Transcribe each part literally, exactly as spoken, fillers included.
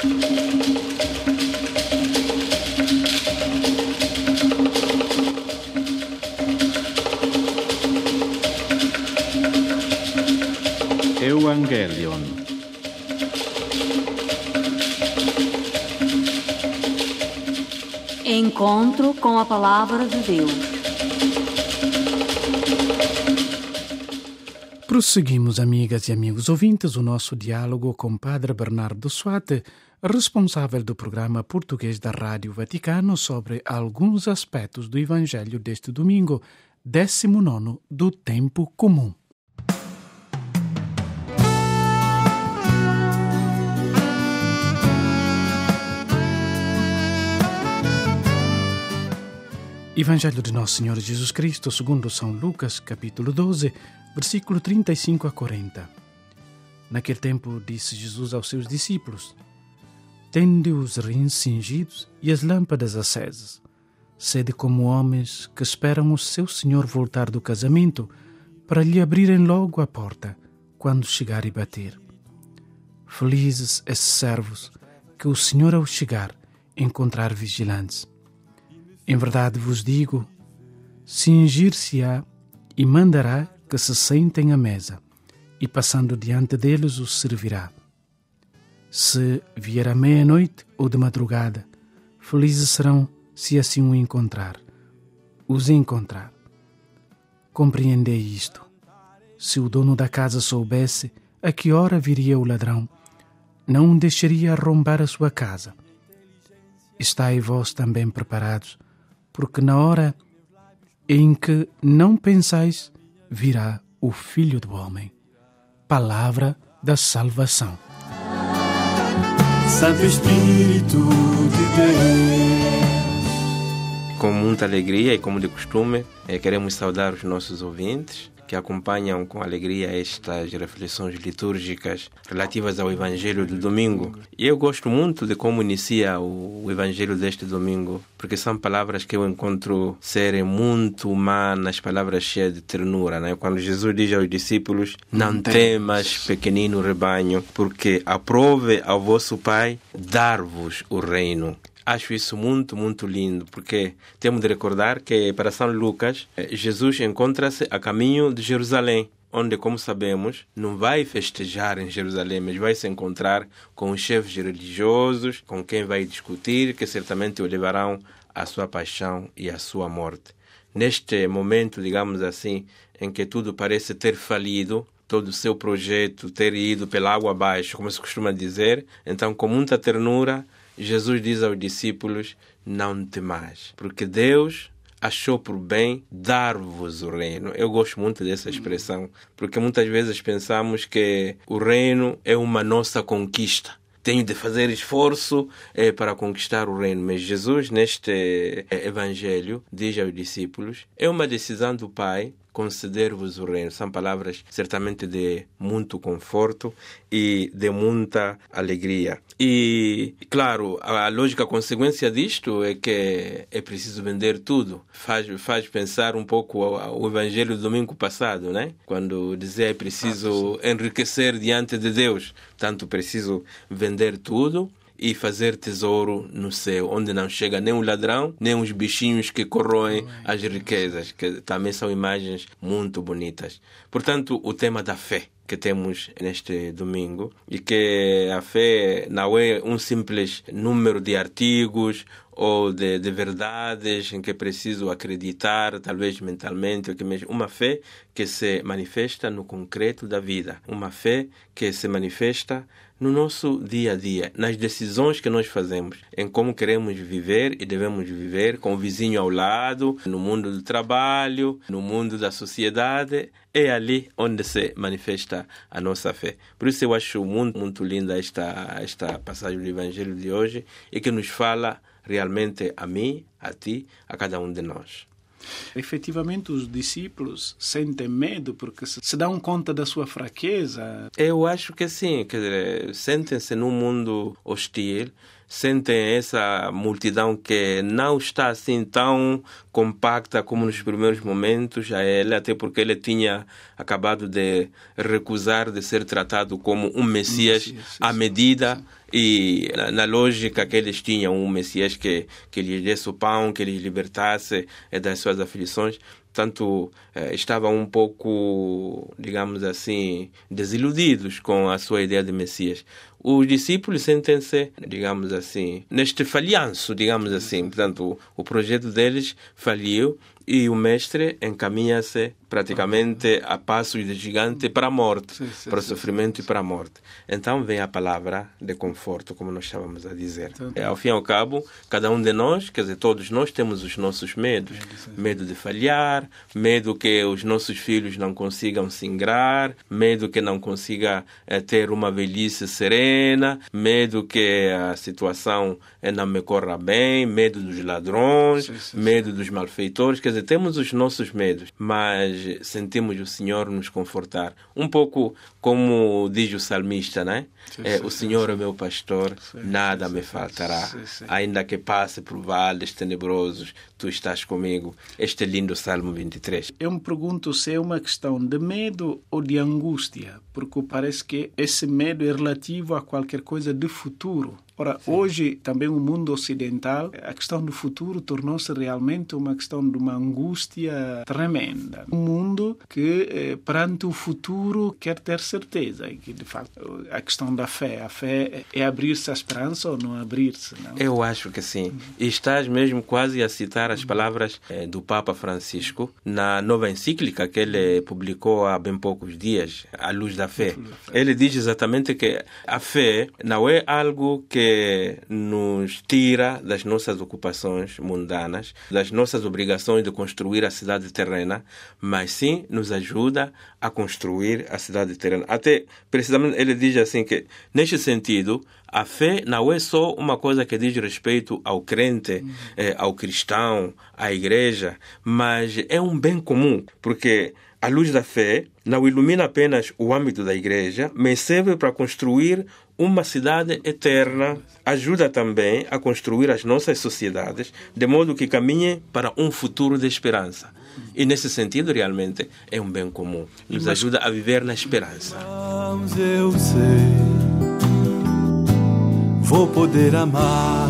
Evangelion. Encontro com a Palavra de Deus. Prosseguimos, amigas e amigos ouvintes, o nosso diálogo com Padre Bernardo Suate, responsável do programa português da Rádio Vaticano, sobre alguns aspectos do Evangelho deste domingo, décimo nono do Tempo Comum. Evangelho de Nosso Senhor Jesus Cristo, segundo São Lucas, capítulo doze, versículo trinta e cinco a quarenta. Naquele tempo disse Jesus aos seus discípulos: Tende os rins cingidos e as lâmpadas acesas. Sede como homens que esperam o seu Senhor voltar do casamento para lhe abrirem logo a porta quando chegar e bater. Felizes esses servos que o Senhor, ao chegar, encontrar vigilantes. Em verdade vos digo, cingir-se-á e mandará que se sentem à mesa, e passando diante deles os servirá. Se vier à meia-noite ou de madrugada, felizes serão se assim o encontrar, os encontrar. Compreendei isto. Se o dono da casa soubesse a que hora viria o ladrão, não deixaria arrombar a sua casa. Estai vós também preparados, porque na hora em que não pensais, virá o Filho do Homem. Palavra da salvação. Santo Espírito de Deus. Com muita alegria e como de costume, queremos saudar os nossos ouvintes que acompanham com alegria estas reflexões litúrgicas relativas ao Evangelho do domingo. E eu gosto muito de como inicia o Evangelho deste domingo, porque são palavras que eu encontro serem muito humanas, palavras cheias de ternura, né? Quando Jesus diz aos discípulos: não temas, pequenino rebanho, porque aprove ao vosso Pai dar-vos o reino. Acho isso muito, muito lindo, porque temos de recordar que para São Lucas, Jesus encontra-se a caminho de Jerusalém, onde, como sabemos, não vai festejar em Jerusalém, mas vai se encontrar com os chefes religiosos, com quem vai discutir, que certamente o levarão à sua paixão e à sua morte. Neste momento, digamos assim, em que tudo parece ter falido, todo o seu projeto ter ido pela água abaixo, como se costuma dizer, então, com muita ternura, Jesus diz aos discípulos: não temais, porque Deus achou por bem dar-vos o reino. Eu gosto muito dessa expressão, porque muitas vezes pensamos que o reino é uma nossa conquista. Tenho de fazer esforço eh, para conquistar o reino. Mas Jesus, neste eh, evangelho, diz aos discípulos: é uma decisão do Pai conceder-vos o reino. São palavras certamente de muito conforto e de muita alegria. E, claro, a lógica consequência disto é que é preciso vender tudo. Faz, faz pensar um pouco o, o evangelho do domingo passado, né? Quando dizia é preciso enriquecer diante de Deus. Tanto preciso vender tudo e fazer tesouro no céu, onde não chega nem o ladrão, nem os bichinhos que corroem as riquezas, que também são imagens muito bonitas. Portanto, o tema da fé que temos neste domingo, e que a fé não é um simples número de artigos ou de, de verdades em que é preciso acreditar, talvez mentalmente, ou que mesmo, uma fé que se manifesta no concreto da vida, uma fé que se manifesta no nosso dia a dia, nas decisões que nós fazemos, em como queremos viver e devemos viver, com o vizinho ao lado, no mundo do trabalho, no mundo da sociedade. É ali onde se manifesta a nossa fé. Por isso eu acho muito, muito linda esta, esta passagem do Evangelho de hoje, e que nos fala realmente a mim, a ti, a cada um de nós. Efetivamente, os discípulos sentem medo porque se dão conta da sua fraqueza. Eu acho que sim, quer dizer, sentem-se num mundo hostil, sentem essa multidão que não está assim tão compacta como nos primeiros momentos a ele, até porque ele tinha acabado de recusar de ser tratado como um Messias, Messias à medida sim. E na, na lógica que eles tinham, um Messias que, que lhes desse o pão, que lhes libertasse das suas aflições. Portanto, eh, estavam um pouco, digamos assim, desiludidos com a sua ideia de Messias. Os discípulos sentem-se, digamos assim, neste falhanço, digamos assim. Portanto, o, o projeto deles faliu e o mestre encaminha-se praticamente a passos de gigante para a morte, sim, sim, para o sofrimento sim, sim. e para a morte. Então vem a palavra de conforto, como nós estávamos a dizer. Sim. Ao fim e ao cabo, cada um de nós, quer dizer, todos nós temos os nossos medos. Sim. Medo de falhar, medo que os nossos filhos não consigam se ingrar, medo que não consiga é, ter uma velhice serena, medo que a situação é, não me corra bem, medo dos ladrões, sim, sim, medo sim. dos malfeitores. Quer dizer, temos os nossos medos, mas sentimos o Senhor nos confortar. Um pouco como diz o salmista, né? Sim, é, sim, o Senhor sim, é meu pastor, sim, nada sim, me faltará. Sim, sim. Ainda que passe por vales tenebrosos, tu estás comigo. Este lindo Salmo vinte e três. Eu me pergunto se é uma questão de medo ou de angústia, porque parece que esse medo é relativo a qualquer coisa de futuro. Ora, sim. Hoje, também no mundo ocidental, a questão do futuro tornou-se realmente uma questão de uma angústia tremenda. Um mundo que, eh, perante o futuro, quer ter certeza. E que, de facto, a questão da fé. A fé é abrir-se à esperança ou não abrir-se, não? Eu acho que sim. Uhum. E estás mesmo quase a citar as palavras eh, do Papa Francisco na nova encíclica que ele publicou há bem poucos dias, A Luz da Fé. Ele diz exatamente que a fé não é algo que nos tira das nossas ocupações mundanas, das nossas obrigações de construir a cidade terrena, mas sim nos ajuda a construir a cidade terrena. Até, precisamente, ele diz assim que, neste sentido, a fé não é só uma coisa que diz respeito ao crente, uhum. eh, ao cristão, à igreja, mas é um bem comum, porque a luz da fé não ilumina apenas o âmbito da igreja, mas serve para construir uma cidade eterna, ajuda também a construir as nossas sociedades, de modo que caminhem para um futuro de esperança. E nesse sentido, realmente, é um bem comum. Nos ajuda a viver na esperança. Eu sei, vou poder amar.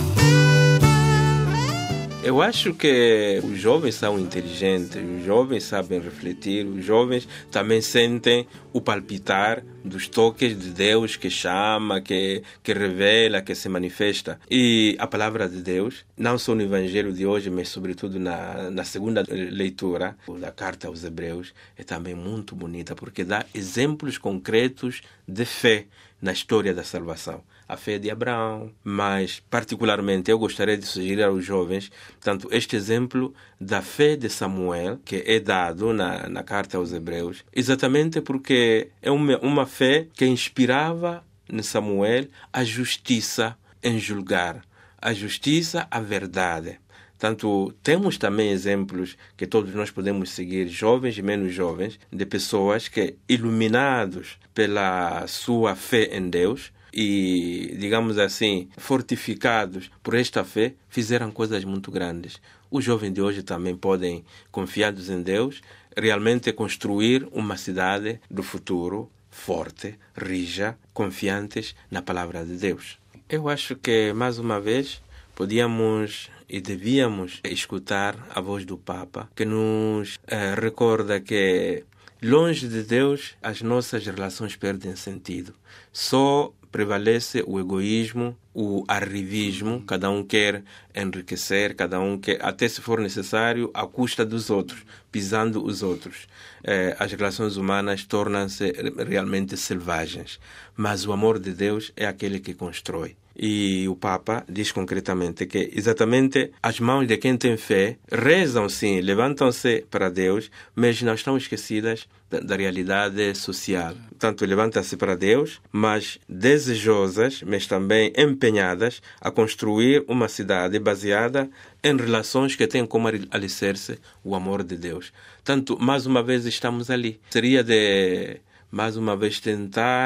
Eu acho que os jovens são inteligentes, os jovens sabem refletir, os jovens também sentem o palpitar dos toques de Deus que chama, que, que revela, que se manifesta. E a palavra de Deus, não só no Evangelho de hoje, mas sobretudo na, na segunda leitura da carta aos Hebreus, é também muito bonita, porque dá exemplos concretos de fé na história da salvação. A fé de Abraão, mas particularmente eu gostaria de sugerir aos jovens, tanto este exemplo da fé de Samuel, que é dado na, na carta aos Hebreus, exatamente porque é uma, uma fé que inspirava em Samuel a justiça em julgar, a justiça, a verdade. Tanto temos também exemplos que todos nós podemos seguir, jovens e menos jovens, de pessoas que, iluminados pela sua fé em Deus, e, digamos assim, fortificados por esta fé, fizeram coisas muito grandes. Os jovens de hoje também podem, confiados em Deus, realmente construir uma cidade do futuro forte, rija, confiantes na palavra de Deus. Eu acho que, mais uma vez, podíamos e devíamos escutar a voz do Papa, que nos eh, recorda que, longe de Deus, as nossas relações perdem sentido. Só prevalece o egoísmo, o arrivismo, cada um quer enriquecer, cada um quer, até se for necessário, à custa dos outros, pisando os outros. Eh, as relações humanas tornam-se realmente selvagens, mas o amor de Deus é aquele que constrói. E o Papa diz concretamente que exatamente as mãos de quem tem fé rezam sim, levantam-se para Deus, mas não estão esquecidas da, da realidade social. Portanto, levantam-se para Deus, mas desejosas, mas também empenhadas a construir uma cidade baseada em relações que têm como alicerce o amor de Deus. Tanto, mais uma vez estamos ali. Seria de, mais uma vez, tentar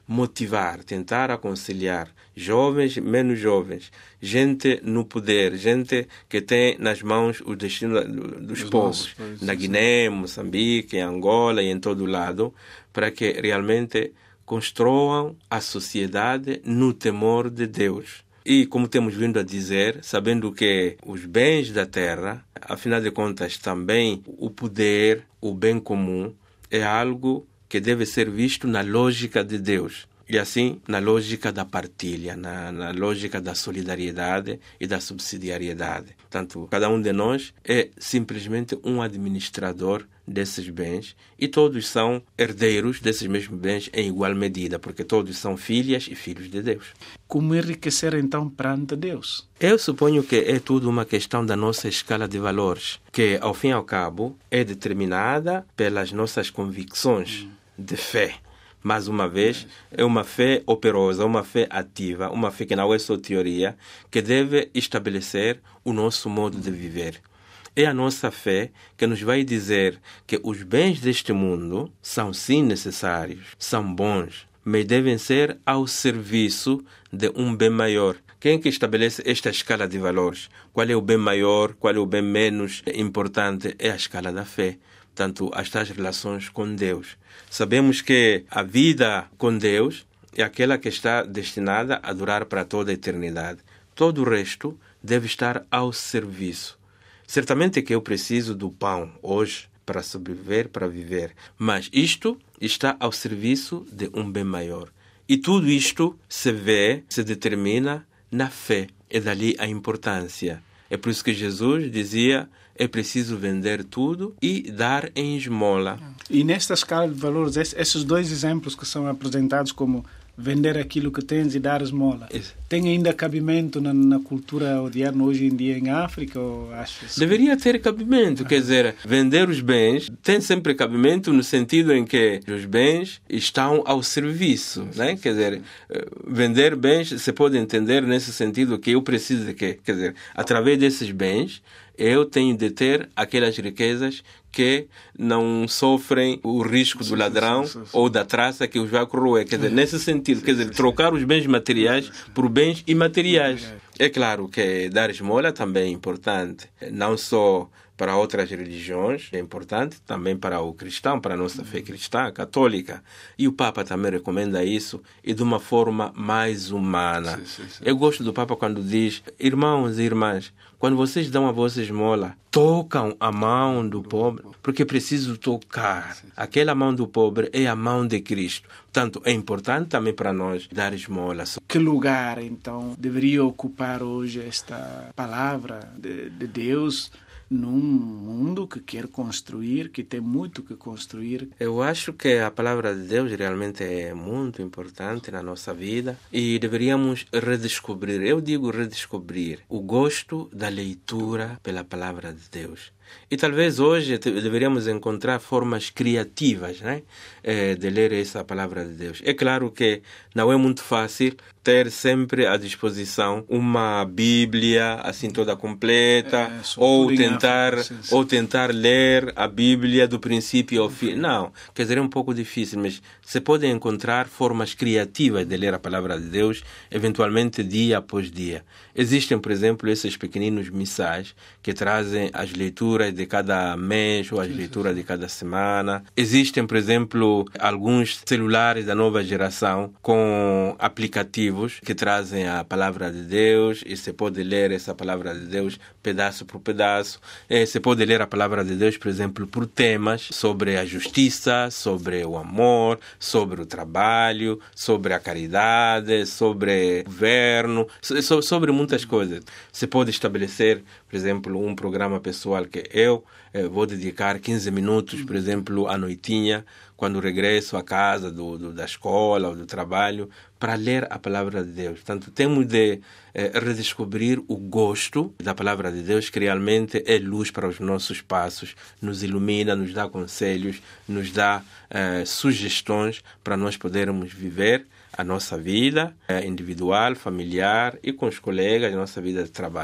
motivar, tentar aconselhar jovens, menos jovens, gente no poder, gente que tem nas mãos o destino dos Os povos, nossos, na sim, Guiné, Moçambique, Angola e em todo lado, para que realmente construam a sociedade no temor de Deus. E, como temos vindo a dizer, sabendo que os bens da terra, afinal de contas, também o poder, o bem comum, é algo que deve ser visto na lógica de Deus. E assim, na lógica da partilha, na, na lógica da solidariedade e da subsidiariedade. Portanto, cada um de nós é simplesmente um administrador desses bens e todos são herdeiros desses mesmos bens em igual medida, porque todos são filhas e filhos de Deus. Como enriquecer, então, perante Deus? Eu suponho que é tudo uma questão da nossa escala de valores, que, ao fim e ao cabo, é determinada pelas nossas convicções hum. de fé. Mais uma vez, é uma fé operosa, uma fé ativa, uma fé que não é só teoria, que deve estabelecer o nosso modo de viver. É a nossa fé que nos vai dizer que os bens deste mundo são sim necessários, são bons, mas devem ser ao serviço de um bem maior. Quem é que estabelece esta escala de valores? Qual é o bem maior, qual é o bem menos importante? É a escala da fé. Portanto, as tais relações com Deus. Sabemos que a vida com Deus é aquela que está destinada a durar para toda a eternidade. Todo o resto deve estar ao serviço. Certamente que eu preciso do pão hoje para sobreviver, para viver. Mas isto está ao serviço de um bem maior. E tudo isto se vê, se determina na fé. É dali a importância. É por isso que Jesus dizia: é preciso vender tudo e dar em esmola. E nesta escala de valores, esses dois exemplos que são apresentados como vender aquilo que tens e dar esmola, Isso. tem ainda cabimento na, na cultura odierna hoje em dia em África? Ou achas? Deveria ter cabimento, ah. quer dizer, vender os bens tem sempre cabimento no sentido em que os bens estão ao serviço, sim, né? Sim, quer dizer, vender bens se pode entender nesse sentido que eu preciso de quê? Quer dizer, através desses bens eu tenho de ter aquelas riquezas que não sofrem o risco do ladrão sim, sim, sim. ou da traça que os vai corroer. Quer dizer, nesse sentido, quer dizer, trocar os bens materiais por bens imateriais. É claro que dar esmola também é importante, não só para outras religiões, é importante também para o cristão, para a nossa fé cristã, católica. E o Papa também recomenda isso, e de uma forma mais humana. Sim, sim, sim. Eu gosto do Papa quando diz: irmãos e irmãs, quando vocês dão a vossa esmola, tocam a mão do pobre, porque é preciso tocar. Aquela mão do pobre é a mão de Cristo. Portanto, é importante também para nós dar esmola. Que lugar, então, deveria ocupar hoje esta palavra de, de Deus num mundo que quer construir, que tem muito que construir? Eu acho que a palavra de Deus realmente é muito importante na nossa vida e deveríamos redescobrir, eu digo redescobrir, o gosto da leitura pela palavra de Deus. E talvez hoje deveríamos encontrar formas criativas, né, de ler essa palavra de Deus. É claro que não é muito fácil ter sempre à disposição uma Bíblia assim toda completa, é, ou tentar África, sim, sim. ou tentar ler a Bíblia do princípio ao fim. Não, quer dizer, é um pouco difícil, mas se pode encontrar formas criativas de ler a palavra de Deus, eventualmente dia após dia. Existem, por exemplo, esses pequeninos missais que trazem as leituras de cada mês ou as leituras de cada semana. Existem, por exemplo, alguns celulares da nova geração com aplicativos que trazem a palavra de Deus e você pode ler essa palavra de Deus pedaço por pedaço. E você pode ler a palavra de Deus, por exemplo, por temas sobre a justiça, sobre o amor, sobre o trabalho, sobre a caridade, sobre o governo, sobre muitas coisas. Você pode estabelecer, por exemplo, um programa pessoal que eu eh, vou dedicar quinze minutos, por exemplo, à noitinha, quando regresso à casa do, do, da escola ou do trabalho, para ler a palavra de Deus. Portanto, temos de eh, redescobrir o gosto da palavra de Deus, que realmente é luz para os nossos passos, nos ilumina, nos dá conselhos, nos dá eh, sugestões para nós podermos viver a nossa vida eh, individual, familiar e com os colegas, a nossa vida de trabalho.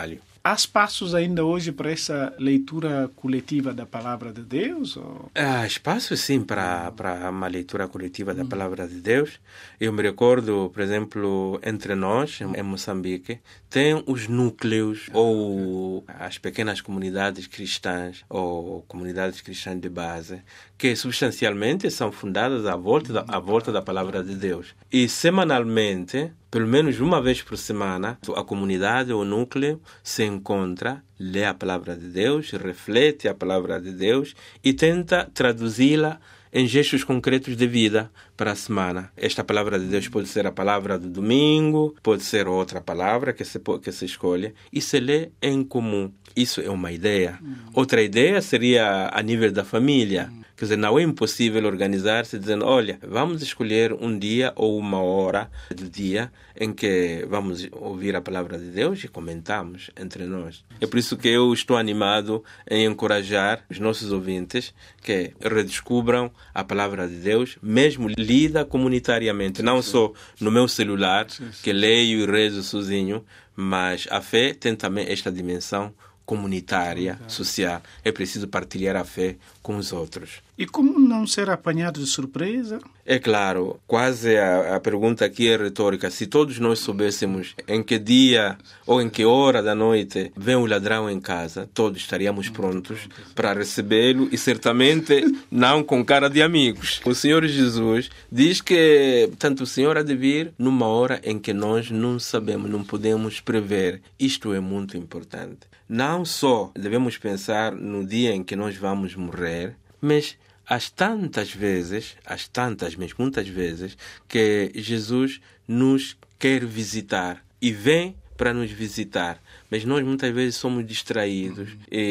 há espaços ainda hoje para essa leitura coletiva da Palavra de Deus? Ou... Há espaço, sim, para, para uma leitura coletiva da Palavra de Deus. Eu me recordo, por exemplo, entre nós, em Moçambique, tem os núcleos ou as pequenas comunidades cristãs ou comunidades cristãs de base que substancialmente são fundadas à volta da, à volta da Palavra de Deus. E semanalmente, pelo menos uma vez por semana, a comunidade ou o núcleo se encontra, lê a Palavra de Deus, reflete a Palavra de Deus e tenta traduzi-la em gestos concretos de vida para a semana. Esta Palavra de Deus pode ser a palavra do domingo, pode ser outra palavra que se, que se escolhe e se lê em comum. Isso é uma ideia. Hum. Outra ideia seria a nível da família. Hum. Quer dizer, não é impossível organizar-se dizendo, olha, vamos escolher um dia ou uma hora do dia em que vamos ouvir a Palavra de Deus e comentamos entre nós. É por isso que eu estou animado em encorajar os nossos ouvintes que redescubram a Palavra de Deus, mesmo lida comunitariamente, não só no meu celular, que leio e rezo sozinho, mas a fé tem também esta dimensão comunitária, social. É preciso partilhar a fé com os outros. E como não ser apanhado de surpresa? É claro, quase a, a pergunta aqui é retórica. Se todos nós soubéssemos em que dia ou em que hora da noite vem o ladrão em casa, todos estaríamos prontos para recebê-lo e certamente não com cara de amigos. O Senhor Jesus diz que tanto o Senhor há de vir numa hora em que nós não sabemos, não podemos prever. Isto é muito importante. Não só devemos pensar no dia em que nós vamos morrer, mas Às tantas vezes, às tantas, mas muitas vezes, que Jesus nos quer visitar e vem para nos visitar. Mas nós muitas vezes somos distraídos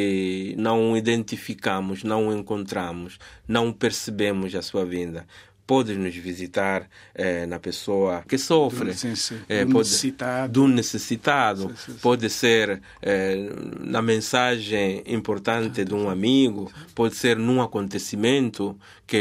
e não o identificamos, não o encontramos, não percebemos a sua vinda. Pode nos visitar eh, na pessoa que sofre, sim, sim. Eh, do pode, necessitado, do necessitado. Sim, sim, sim. Pode ser eh, na mensagem importante de um amigo, pode ser num acontecimento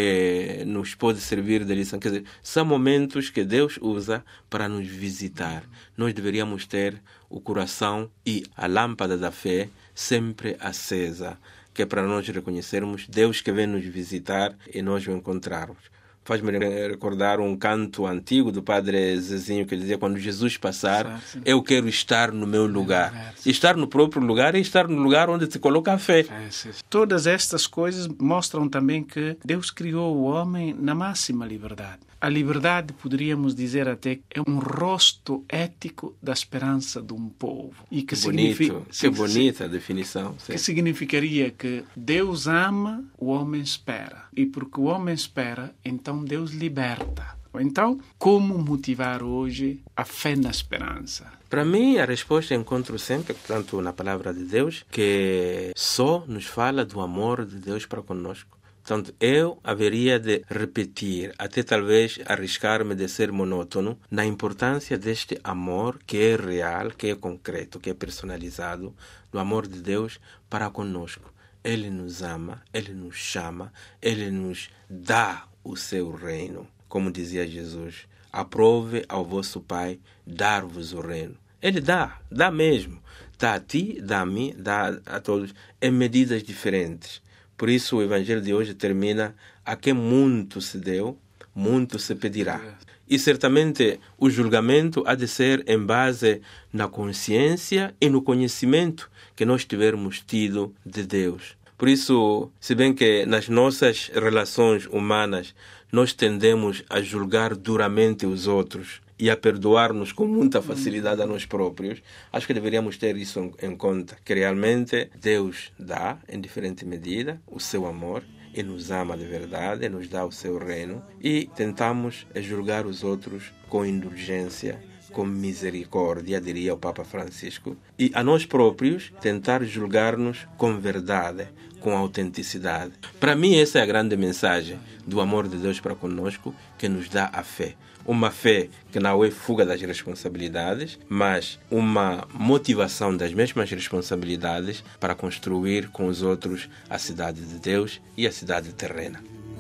que nos pode servir de lição. Quer dizer, são momentos que Deus usa para nos visitar. Nós deveríamos ter o coração e a lâmpada da fé sempre acesa, que é para nós reconhecermos Deus que vem nos visitar e nós o encontrarmos. Faz-me recordar um canto antigo do padre Zezinho que dizia: quando Jesus passar, sim, sim. eu quero estar no meu lugar. lugar estar no próprio lugar é estar no lugar onde se coloca a fé. É, sim. Todas estas coisas mostram também que Deus criou o homem na máxima liberdade. A liberdade, poderíamos dizer até, é um rosto ético da esperança de um povo. E que, que significa, bonito, que bonita a definição. Sim. Que significaria que Deus ama, o homem espera. E porque o homem espera, então Deus liberta. Então, como motivar hoje a fé na esperança? Para mim, a resposta encontro sempre, portanto, na palavra de Deus, que só nos fala do amor de Deus para conosco. Portanto, eu haveria de repetir, até talvez arriscar-me de ser monótono, na importância deste amor que é real, que é concreto, que é personalizado, do amor de Deus para conosco. Ele nos ama, Ele nos chama, Ele nos dá o seu reino. Como dizia Jesus, aprove ao vosso Pai dar-vos o reino. Ele dá, dá mesmo. Dá a ti, dá a mim, dá a todos, em medidas diferentes. Por isso o Evangelho de hoje termina: a quem muito se deu, muito se pedirá. E certamente o julgamento há de ser em base na consciência e no conhecimento que nós tivermos tido de Deus. Por isso, se bem que nas nossas relações humanas nós tendemos a julgar duramente os outros e a perdoar-nos com muita facilidade a nós próprios, acho que deveríamos ter isso em conta, que realmente Deus dá, em diferente medida, o seu amor e nos ama de verdade, e nos dá o seu reino, e tentamos julgar os outros com indulgência, com misericórdia, diria o Papa Francisco, e a nós próprios tentar julgar-nos com verdade, com autenticidade. Para mim, essa é a grande mensagem do amor de Deus para conosco, que nos dá a fé. Uma fé que não é fuga das responsabilidades, mas uma motivação das mesmas responsabilidades para construir com os outros a cidade de Deus e a cidade terrena.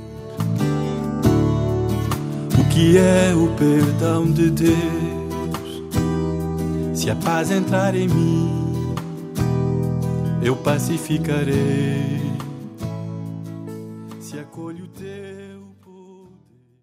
O que é o perdão de Deus? Se a paz entrar em mim, eu pacificarei.